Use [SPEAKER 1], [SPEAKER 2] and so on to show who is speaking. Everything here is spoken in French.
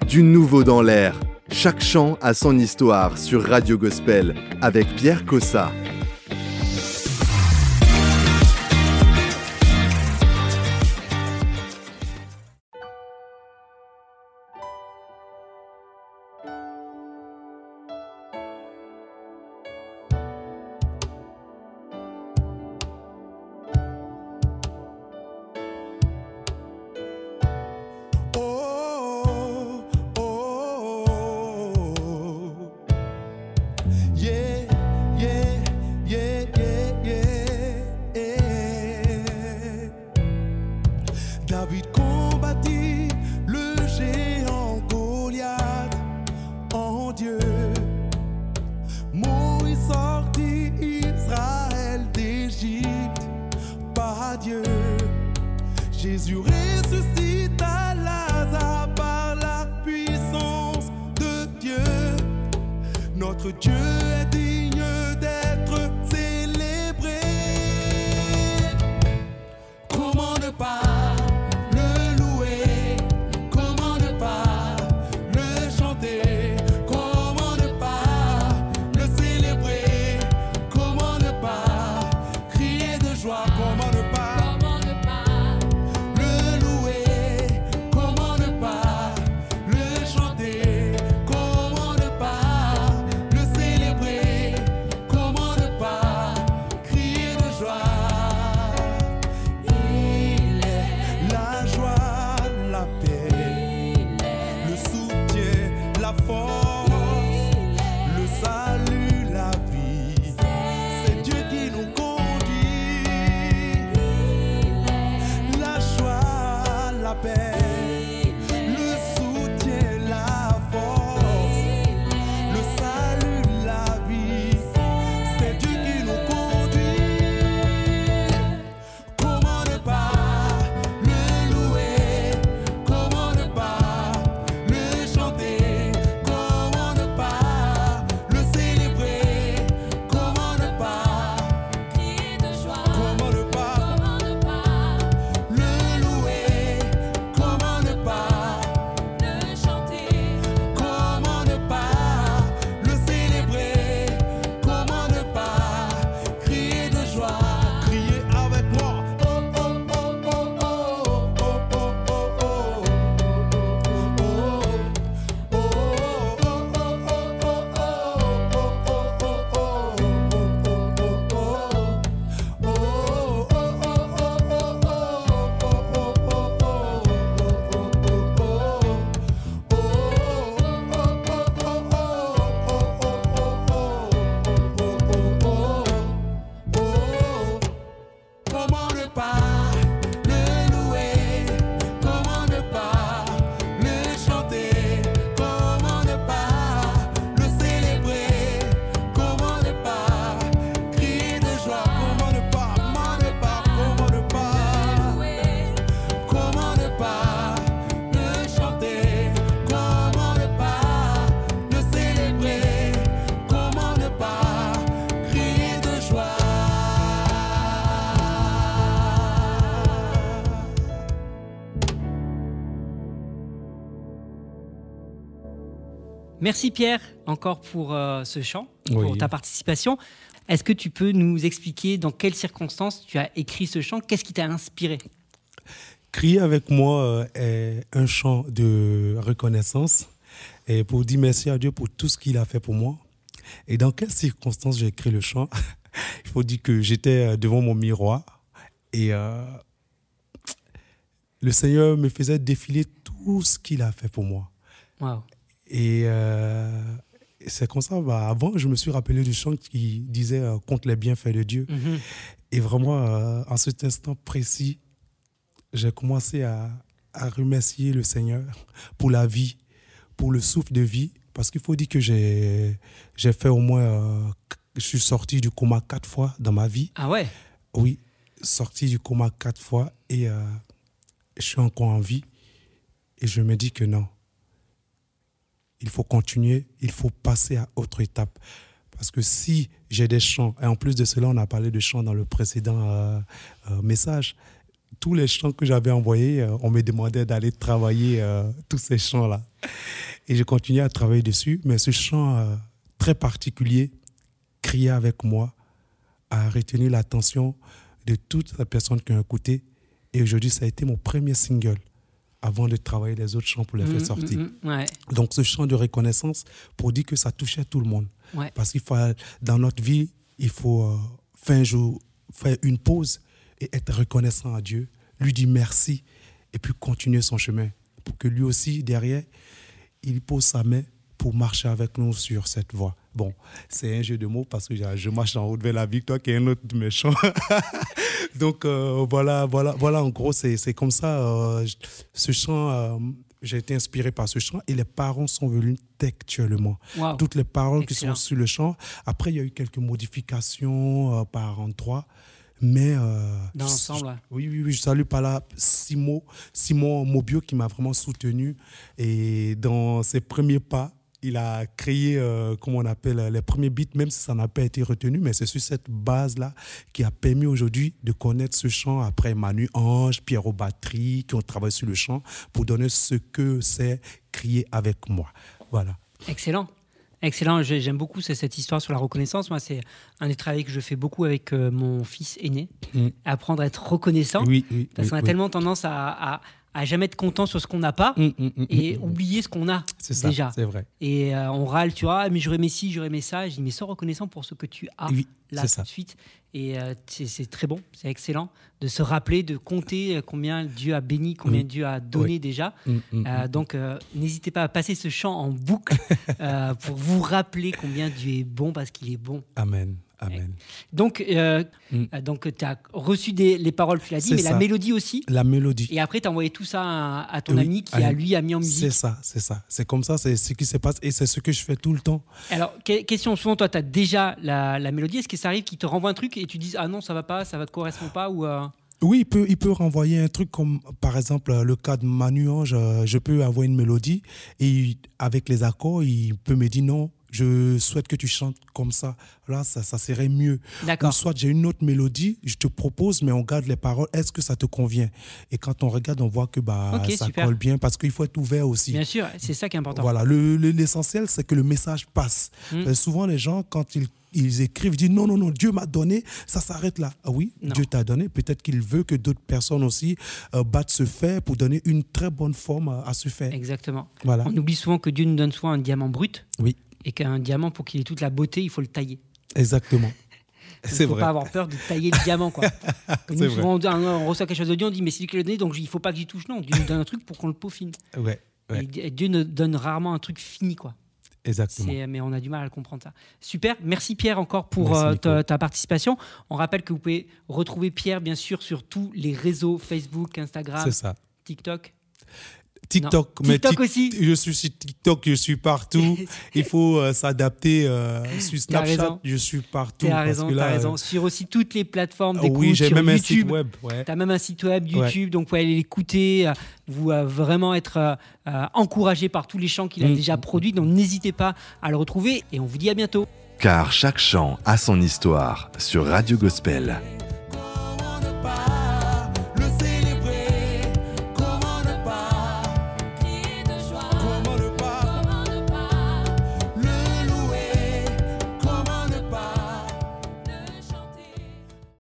[SPEAKER 1] Du nouveau dans l'air. Chaque chant a son histoire sur Radio Gospel avec Pierre Cossa.
[SPEAKER 2] David combattit le géant Goliath en Dieu. Moïse sortit Israël d'Égypte par Dieu. Jésus ressuscita Lazare par la puissance de Dieu. Notre Dieu est digne d'être célébré. Comment ne pas
[SPEAKER 3] Merci Pierre, encore pour ce chant,
[SPEAKER 4] Oui.
[SPEAKER 3] pour ta participation. Est-ce que tu peux nous expliquer dans quelles circonstances tu as écrit ce chant? Qu'est-ce qui t'a inspiré?
[SPEAKER 4] Crier avec moi est un chant de reconnaissance et pour dire merci à Dieu pour tout ce qu'il a fait pour moi. Et dans quelles circonstances j'ai écrit le chant? Il faut dire que j'étais devant mon miroir et le Seigneur me faisait défiler tout ce qu'il a fait pour moi.
[SPEAKER 3] Wow.
[SPEAKER 4] Et c'est comme ça, avant, je me suis rappelé du chant qui disait « Compte les bienfaits de Dieu ». Et vraiment, en cet instant précis, j'ai commencé à remercier le Seigneur pour la vie, pour le souffle de vie. Parce qu'il faut dire que j'ai fait au moins... je suis sorti du coma 4 fois dans ma vie.
[SPEAKER 3] Ah ouais?
[SPEAKER 4] Oui, sorti du coma 4 fois et je suis encore en vie. Et je me dis que non. Il faut continuer, il faut passer à autre étape. Parce que si j'ai des chants, et en plus de cela, on a parlé de chants dans le précédent message, tous les chants que j'avais envoyés, on me demandait d'aller travailler tous ces chants-là. Et je continuais à travailler dessus. Mais ce chant très particulier, Crier avec moi, a retenu l'attention de toutes les personnes qui ont écouté. Et aujourd'hui, ça a été mon premier single avant de travailler les autres chants pour les faire sortir.
[SPEAKER 3] Ouais.
[SPEAKER 4] Donc, ce chant de reconnaissance pour dire que ça touchait tout le monde.
[SPEAKER 3] Ouais.
[SPEAKER 4] Parce qu'il faut, dans notre vie, il faut faire une pause et être reconnaissant à Dieu, lui dire merci et puis continuer son chemin. Pour que lui aussi, derrière, il pose sa main pour marcher avec nous sur cette voie. Bon, c'est un jeu de mots parce que je marche en route vers la victoire qui est un autre de mes chants. Donc, voilà, en gros, c'est comme ça. Ce chant, j'ai été inspiré par ce chant et les paroles sont venues textuellement.
[SPEAKER 3] Wow.
[SPEAKER 4] Toutes les paroles
[SPEAKER 3] Excellent.
[SPEAKER 4] qui sont sur le chant. Après, il y a eu quelques modifications par endroits. Mais
[SPEAKER 3] dans l'ensemble.
[SPEAKER 4] Oui, je salue par là Simon Mobio qui m'a vraiment soutenu. Et dans ses premiers pas, il a créé, comment on appelle, les premiers beats, même si ça n'a pas été retenu, mais c'est sur cette base-là qui a permis aujourd'hui de connaître ce chant. Après Manu Ange, Pierre aux batteries, qui ont travaillé sur le chant pour donner ce que c'est Crier avec moi. Voilà.
[SPEAKER 3] Excellent. Excellent, j'aime beaucoup cette histoire sur la reconnaissance. Moi, c'est un des travaux que je fais beaucoup avec mon fils aîné, apprendre à être reconnaissant, parce qu'on a tellement tendance à jamais être content sur ce qu'on n'a pas et oublier ce qu'on a déjà.
[SPEAKER 4] C'est vrai.
[SPEAKER 3] Et on râle, tu vois, mais j'aurais aimé ci, j'aurais aimé ça. Je dis, mais sois reconnaissant pour ce que tu as là tout de suite. Et c'est très bon, c'est excellent de se rappeler, de compter combien Dieu a béni, combien Dieu a donné déjà. Donc, n'hésitez pas à passer ce chant en boucle pour vous rappeler combien Dieu est bon parce qu'il est bon.
[SPEAKER 4] Amen.
[SPEAKER 3] Donc, tu as reçu les paroles, tu l'as dit, mais la mélodie aussi.
[SPEAKER 4] La mélodie.
[SPEAKER 3] Et après, tu as envoyé tout ça à ton ami qui, lui, a mis en musique.
[SPEAKER 4] C'est ça. C'est comme ça, c'est ce qui se passe et c'est ce que je fais tout le temps.
[SPEAKER 3] Alors, question, souvent, toi, tu as déjà la mélodie. Est-ce que ça arrive qu'il te renvoie un truc et tu dises, ah non, ça va pas, ça ne te correspond pas ou
[SPEAKER 4] Oui, il peut renvoyer un truc comme, par exemple, le cas de Manu Ange. Je peux avoir une mélodie et avec les accords, il peut me dire non, je souhaite que tu chantes comme ça. Là, ça serait mieux.
[SPEAKER 3] D'accord.
[SPEAKER 4] Ou soit j'ai une autre mélodie, je te propose, mais on garde les paroles. Est-ce que ça te convient? Et quand on regarde, on voit que ça
[SPEAKER 3] super.
[SPEAKER 4] colle bien parce qu'il faut être ouvert aussi.
[SPEAKER 3] Bien sûr, c'est ça qui est important.
[SPEAKER 4] Voilà, l'essentiel, c'est que le message passe. Souvent, les gens, quand ils écrivent, disent non, Dieu m'a donné, ça s'arrête là. Ah oui, non. Dieu t'a donné. Peut-être qu'il veut que d'autres personnes aussi battent ce fer pour donner une très bonne forme à ce fer.
[SPEAKER 3] Exactement.
[SPEAKER 4] Voilà.
[SPEAKER 3] On oublie souvent que Dieu nous donne souvent un diamant brut.
[SPEAKER 4] Oui.
[SPEAKER 3] Et qu'un diamant, pour qu'il ait toute la beauté, il faut le tailler.
[SPEAKER 4] Exactement.
[SPEAKER 3] Il ne faut pas avoir peur de tailler le diamant, quoi. Nous, souvent, on reçoit quelque chose de Dieu, on dit mais c'est lui qui l'a donné, donc il ne faut pas que j'y touche. Non, Dieu nous donne un truc pour qu'on le peaufine.
[SPEAKER 4] Ouais.
[SPEAKER 3] Et Dieu nous donne rarement un truc fini, quoi.
[SPEAKER 4] Exactement.
[SPEAKER 3] Mais on a du mal à le comprendre, ça. Super. Merci Pierre encore pour ta participation. On rappelle que vous pouvez retrouver Pierre, bien sûr, sur tous les réseaux, Facebook, Instagram, TikTok.
[SPEAKER 4] TikTok
[SPEAKER 3] aussi.
[SPEAKER 4] Je suis sur TikTok, je suis partout. Il faut s'adapter. Sur Snapchat, je suis partout.
[SPEAKER 3] T'as raison. Sur aussi toutes les plateformes d'écoute.
[SPEAKER 4] Oui, j'ai
[SPEAKER 3] sur
[SPEAKER 4] même
[SPEAKER 3] YouTube.
[SPEAKER 4] un site web. Ouais.
[SPEAKER 3] T'as même un site web, YouTube. Donc, vous pouvez aller l'écouter. Vous vraiment être encouragé par tous les chants qu'il a déjà produits. Donc, n'hésitez pas à le retrouver. Et on vous dit à bientôt.
[SPEAKER 1] Car chaque chant a son histoire sur Radio Gospel.